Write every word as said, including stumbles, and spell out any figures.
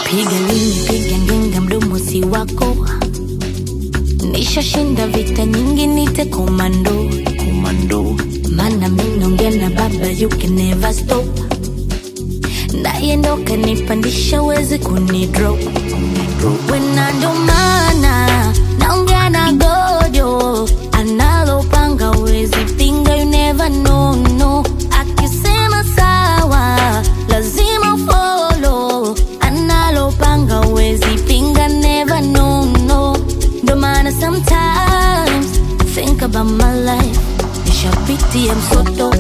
Piga lini, piga ngenga, mdomo si wako. Nisha shinda vita nyingi, nite komando. Komando. Mana minongea na baba, you can never stop. Ndaye ndo kanipandisha, wezi kunidrop. Wena ndo mana naongea na gojo, analopanga wezi pinga, you never know, no. Akisema sawa, lazima follow. Analopanga wezi pinga, never know, no. Ndo mana sometimes think about my life. Nishapitia msoto,